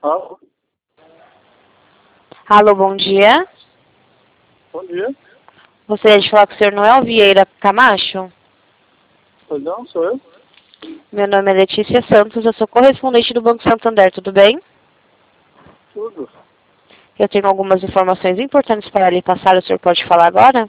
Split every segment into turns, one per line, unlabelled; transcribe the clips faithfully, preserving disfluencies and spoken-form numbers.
Alô?
Alô, bom dia.
Bom dia.
Gostaria de falar com o senhor Noel Vieira Camacho?
Pois não, sou eu.
Meu nome é Letícia Santos, eu sou correspondente do Banco Santander, tudo bem?
Tudo.
Eu tenho algumas informações importantes para lhe passar, o senhor pode falar agora?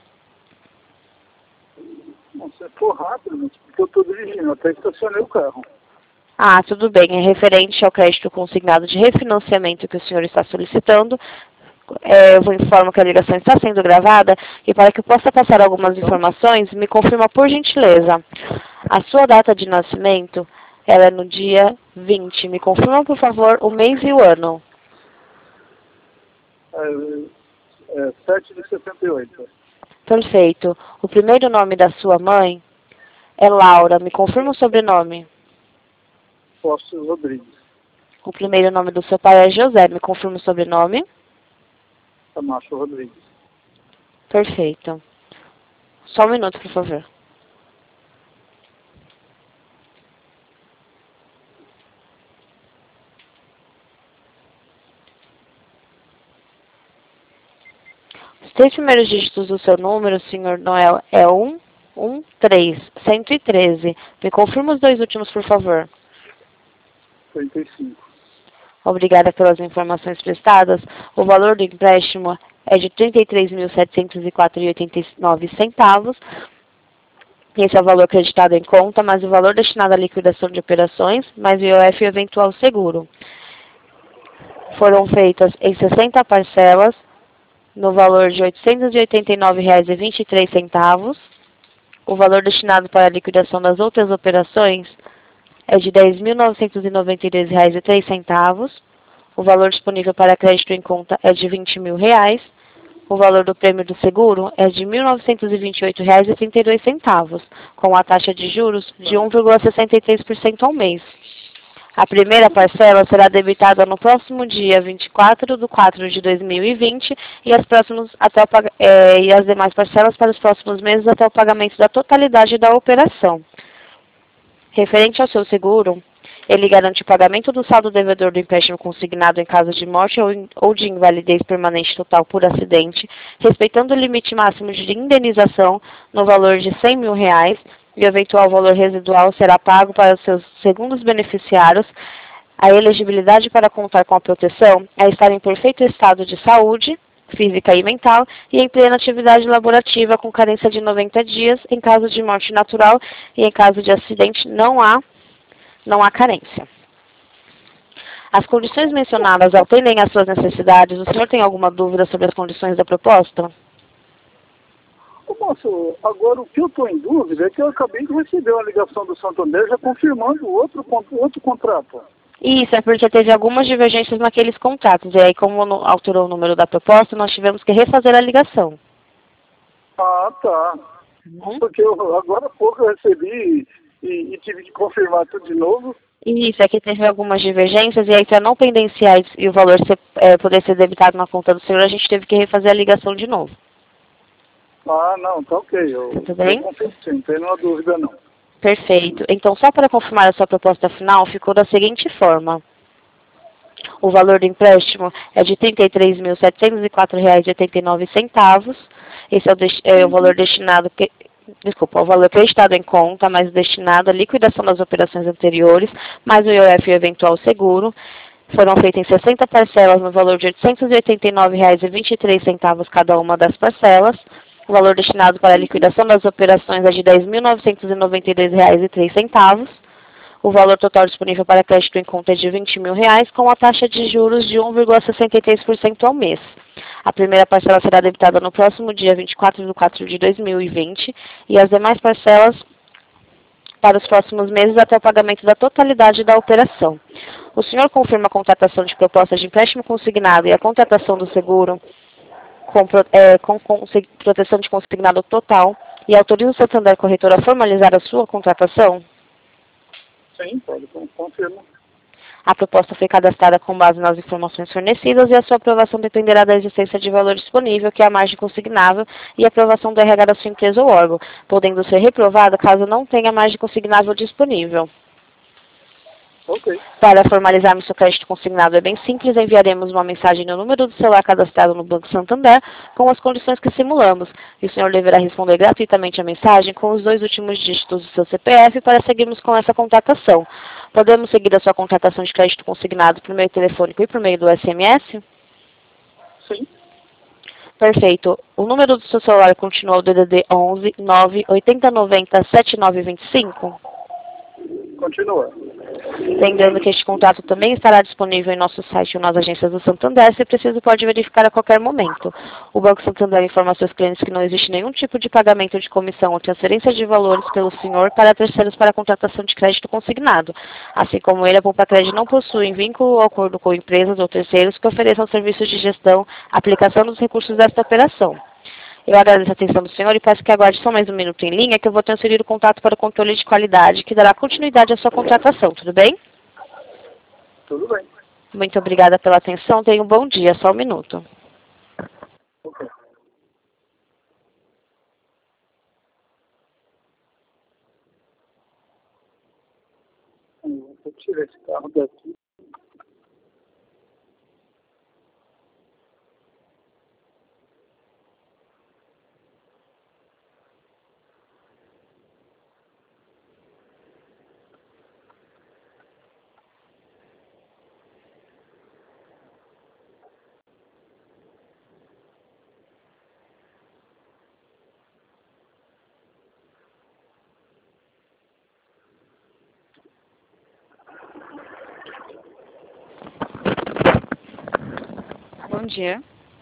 Não, se for rápido, mas porque eu estou dirigindo, até estacionei o carro.
Ah, tudo bem. É referente ao crédito consignado de refinanciamento que o senhor está solicitando. É, eu vou informar que a ligação está sendo gravada e para que eu possa passar algumas
Então,
informações, me confirma por gentileza. A sua data de nascimento, ela é no dia vinte. Me confirma, por favor, o mês e o ano.
é, é sete de setenta e oito.
Perfeito. O primeiro nome da sua mãe é Laura. Me confirma o sobrenome.
Postos Rodrigues.
O primeiro nome do seu pai é José. Me confirma o sobrenome.
Camacho Rodrigues.
Perfeito. Só um minuto, por favor. Os três primeiros dígitos do seu número, senhor Noel, é um, um, três, cento e treze. Me confirma os dois últimos, por favor.
trinta e cinco.
Obrigada pelas informações prestadas. O valor do empréstimo é de trinta e três mil setecentos e quatro reais e oitenta e nove centavos. Esse é o valor acreditado em conta, mas o valor destinado à liquidação de operações, mais o I O F e o eventual seguro. Foram feitas em sessenta parcelas, no valor de oitocentos e oitenta e nove reais e vinte e três centavos. O valor destinado para a liquidação das outras operações é de dez mil novecentos e noventa e dois reais e três centavos. O valor disponível para crédito em conta é de vinte mil reais. O valor do prêmio do seguro é de mil novecentos e vinte e oito reais e trinta e dois centavos, com a taxa de juros de um vírgula sessenta e três por cento ao mês. A primeira parcela será debitada no próximo dia vinte e quatro de quatro de dois mil e vinte e as, próximos, até o, é, e as demais parcelas para os próximos meses até o pagamento da totalidade da operação. Referente ao seu seguro, ele garante o pagamento do saldo devedor do empréstimo consignado em caso de morte ou, in, ou de invalidez permanente total por acidente, respeitando o limite máximo de indenização no valor de cem mil reais, e o eventual valor residual será pago para os seus segundos beneficiários. A elegibilidade para contar com a proteção é estar em perfeito estado de saúde, física e mental, e em plena atividade laborativa com carência de noventa dias, em caso de morte natural e em caso de acidente não há, não há carência. As condições mencionadas atendem às suas necessidades. O senhor tem alguma dúvida sobre as condições da proposta?
Ô, moço, agora o que eu estou em dúvida é que eu acabei de receber uma ligação do Santander já confirmando o outro, o outro contrato.
Isso, é porque teve algumas divergências naqueles contratos. E aí, como não alterou o número da proposta, nós tivemos que refazer a ligação.
Ah, tá.
Uhum.
Porque eu, agora há pouco eu recebi e, e tive que confirmar tudo de novo.
Isso, é que teve algumas divergências, e aí para não pendenciar e o valor ser, é, poder ser debitado na conta do senhor, a gente teve que refazer a ligação de novo.
Ah, não, tá ok. Eu,
Tudo bem?
eu confio sim, não tem nenhuma dúvida não.
Perfeito. Então, só para confirmar a sua proposta final, ficou da seguinte forma. O valor do empréstimo é de trinta e três mil setecentos e quatro reais e oitenta e nove centavos. Esse é o, é o valor destinado... Que, desculpa, o valor acreditado em conta, mais destinado à liquidação das operações anteriores, mais o I O F e o eventual seguro. Foram feitas em sessenta parcelas no valor de oitocentos e oitenta e nove reais e vinte e três centavos cada uma das parcelas. O valor destinado para a liquidação das operações é de dez mil novecentos e noventa e dois reais e três centavos. O valor total disponível para crédito em conta é de vinte mil reais, com a taxa de juros de um vírgula sessenta e três por cento ao mês. A primeira parcela será debitada no próximo dia vinte e quatro de quatro de dois mil e vinte e as demais parcelas para os próximos meses até o pagamento da totalidade da operação. O senhor confirma a contratação de proposta de empréstimo consignado e a contratação do seguro com, é, com, com proteção de consignado total e autoriza o Santander Corretora a formalizar a sua contratação?
Sim, pode, confirmo.
A proposta foi cadastrada com base nas informações fornecidas e a sua aprovação dependerá da existência de valor disponível, que é a margem consignável, e a aprovação do R H da sua empresa ou órgão, podendo ser reprovada caso não tenha margem consignável disponível.
Ok.
Para formalizarmos seu crédito consignado é bem simples, enviaremos uma mensagem no número do celular cadastrado no Banco Santander com as condições que simulamos. E o senhor deverá responder gratuitamente a mensagem com os dois últimos dígitos do seu C P F para seguirmos com essa contratação. Podemos seguir a sua contratação de crédito consignado por meio telefônico e por meio do S M S?
Sim.
Perfeito. O número do seu celular continua o D D D onze nove oitenta noventa setenta e nove vinte e cinco?
Continua.
Lembrando que este contrato também estará disponível em nosso site ou nas agências do Santander. Se preciso, pode verificar a qualquer momento. O Banco Santander informa a seus clientes que não existe nenhum tipo de pagamento de comissão ou transferência de valores pelo senhor para terceiros para a contratação de crédito consignado. Assim como ele, a Poupa Crédito não possui vínculo ou acordo com empresas ou terceiros que ofereçam serviços de gestão, aplicação dos recursos desta operação. Eu agradeço a atenção do senhor e peço que aguarde só mais um minuto em linha que eu vou transferir o contato para o controle de qualidade que dará continuidade à sua contratação, tudo bem?
Tudo bem.
Muito obrigada pela atenção, tenha um bom dia, só um minuto.
Ok. Vou tirar esse carro daqui.
Bom dia.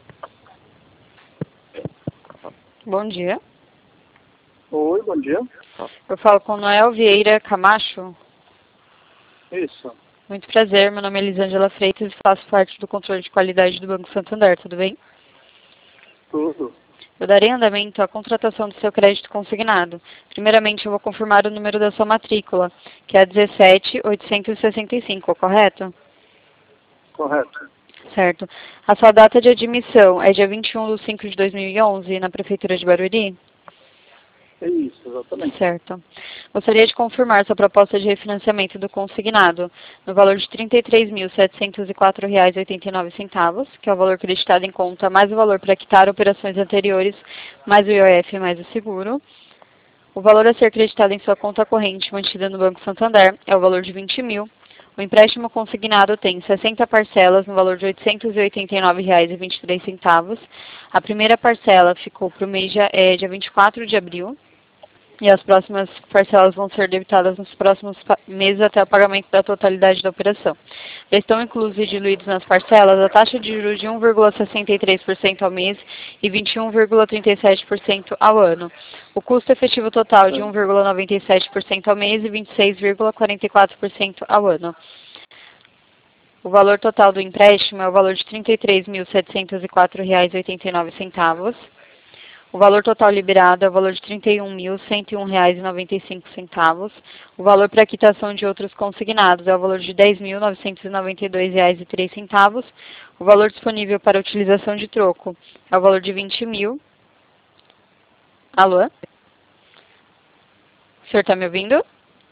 Bom dia.
Oi, bom dia.
Eu falo com Noel Vieira Camacho.
Isso.
Muito prazer, meu nome é Elisângela Freitas e faço parte do controle de qualidade do Banco Santander, tudo bem?
Tudo.
Eu darei andamento à contratação do seu crédito consignado. Primeiramente, eu vou confirmar o número da sua matrícula, que é dezessete mil oitocentos e sessenta e cinco, correto?
Correto.
Certo. A sua data de admissão é dia vinte e um de cinco de dois mil e onze, na Prefeitura de Barueri?
É isso, exatamente.
Certo. Gostaria de confirmar sua proposta de refinanciamento do consignado no valor de trinta e três mil setecentos e quatro reais e oitenta e nove centavos, que é o valor creditado em conta, mais o valor para quitar operações anteriores, mais o I O F mais o seguro. O valor a ser creditado em sua conta corrente mantida no Banco Santander é o valor de vinte mil. O empréstimo consignado tem sessenta parcelas no valor de oitocentos e oitenta e nove reais e vinte e três centavos. A primeira parcela ficou para o mês de, é, dia vinte e quatro de abril. E as próximas parcelas vão ser debitadas nos próximos meses até o pagamento da totalidade da operação. Já estão inclusos e diluídos nas parcelas a taxa de juros de um vírgula sessenta e três por cento ao mês e vinte e um vírgula trinta e sete por cento ao ano. O custo efetivo total de um vírgula noventa e sete por cento ao mês e vinte e seis vírgula quarenta e quatro por cento ao ano. O valor total do empréstimo é o valor de trinta e três mil setecentos e quatro reais e oitenta e nove centavos. O valor total liberado é o valor de trinta e um mil cento e um reais e noventa e cinco centavos. O valor para quitação de outros consignados é o valor de dez mil novecentos e noventa e dois reais e três centavos. O valor disponível para utilização de troco é o valor de vinte mil. Alô? O senhor está me ouvindo?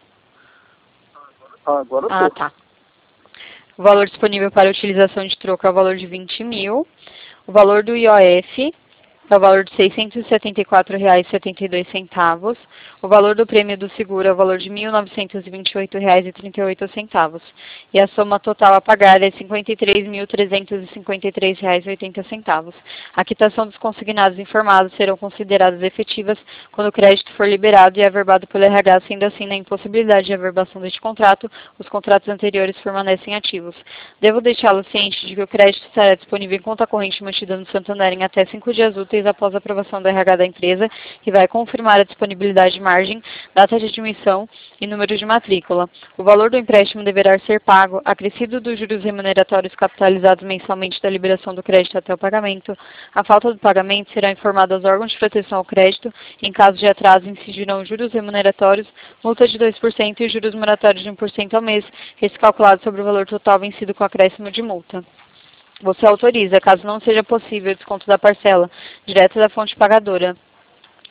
Agora
Ah,
tô.
tá. O valor disponível para utilização de troco é o valor de vinte mil. O valor do I O F é o valor de seiscentos e setenta e quatro reais e setenta e dois centavos. O valor do prêmio do seguro é o valor de mil novecentos e vinte e oito reais e trinta e oito centavos. E a soma total a pagar é cinquenta e três mil trezentos e cinquenta e três reais e oitenta centavos. A quitação dos consignados informados serão consideradas efetivas quando o crédito for liberado e averbado pelo R H, sendo assim, na impossibilidade de averbação deste contrato, os contratos anteriores permanecem ativos. Devo deixá-lo ciente de que o crédito estará disponível em conta corrente mantida no Santander em até cinco dias úteis após a aprovação do R H da empresa, que vai confirmar a disponibilidade de margem, data de admissão e número de matrícula. O valor do empréstimo deverá ser pago, acrescido dos juros remuneratórios capitalizados mensalmente da liberação do crédito até o pagamento. A falta do pagamento será informada aos órgãos de proteção ao crédito. Em caso de atraso, incidirão juros remuneratórios, multa de dois por cento e juros moratórios de um por cento ao mês, esse calculado sobre o valor total vencido com acréscimo de multa. Você autoriza, caso não seja possível, o desconto da parcela, direto da fonte pagadora.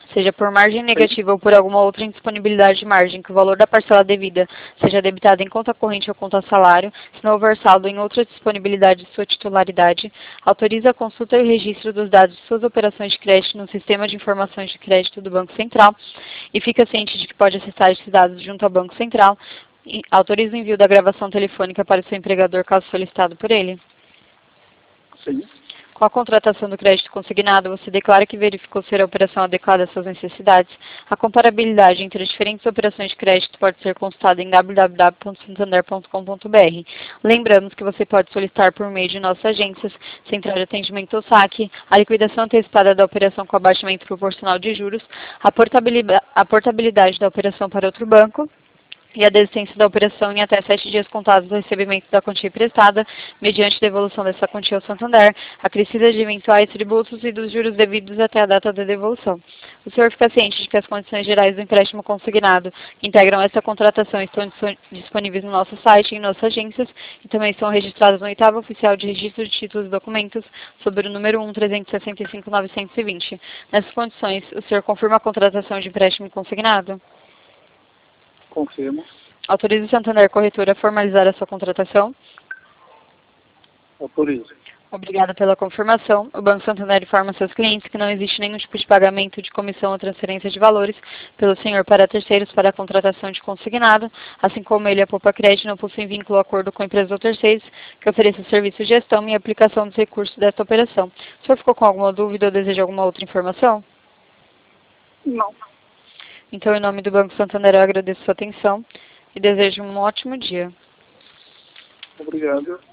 seja por margem negativa ou por alguma outra indisponibilidade de margem, que o valor da parcela devida seja debitado em conta corrente ou conta salário, se não houver saldo em outra disponibilidade de sua titularidade, autoriza a consulta e o registro dos dados de suas operações de crédito no Sistema de Informações de Crédito do Banco Central e fica ciente de que pode acessar esses dados junto ao Banco Central e autoriza o envio da gravação telefônica para o seu empregador caso solicitado por ele.
Sim.
Com a contratação do crédito consignado, você declara que verificou ser a operação adequada às suas necessidades. A comparabilidade entre as diferentes operações de crédito pode ser consultada em w w w ponto santander ponto com ponto b r. Lembramos que você pode solicitar por meio de nossas agências, Central de Atendimento ou saque, a liquidação antecipada da operação com abatimento proporcional de juros, a portabilidade, a portabilidade da operação para outro banco, e a desistência da operação em até sete dias contados do recebimento da quantia emprestada, mediante devolução dessa quantia ao Santander, acrescida de eventuais tributos e dos juros devidos até a data da devolução. O senhor fica ciente de que as condições gerais do empréstimo consignado que integram essa contratação estão disponíveis no nosso site e em nossas agências e também são registradas no oitavo oficial de registro de títulos e documentos sobre o número um trezentos e sessenta e cinco mil novecentos e vinte. Nessas condições, o senhor confirma a contratação de empréstimo consignado?
Confirmo.
Autoriza o Santander Corretora a formalizar a sua contratação?
Autorizo.
Obrigada pela confirmação. O Banco Santander informa seus clientes que não existe nenhum tipo de pagamento de comissão ou transferência de valores pelo senhor para terceiros para a contratação de consignado, assim como ele e a Poupa Crédito não possuem vínculo ou acordo com empresas ou terceiros que ofereçam serviço de gestão e aplicação dos recursos desta operação. O senhor ficou com alguma dúvida ou deseja alguma outra informação?
Não.
Então, em nome do Banco Santander, eu agradeço a sua atenção e desejo um ótimo dia.
Obrigado.